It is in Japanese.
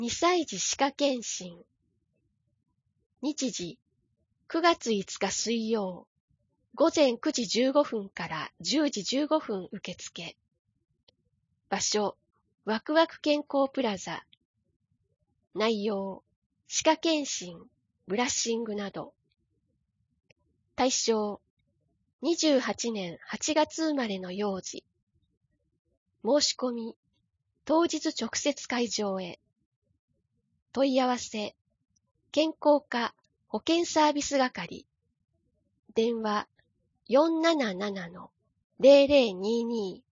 2歳児歯科検診。日時、9月5日水曜、午前9時15分から10時15分受付。場所、ワクワク健康プラザ。内容、歯科検診、ブラッシングなど。対象、28年8月生まれの幼児。申し込み、当日直接会場へ。問い合わせ、健康課保健サービス係。電話、477-0022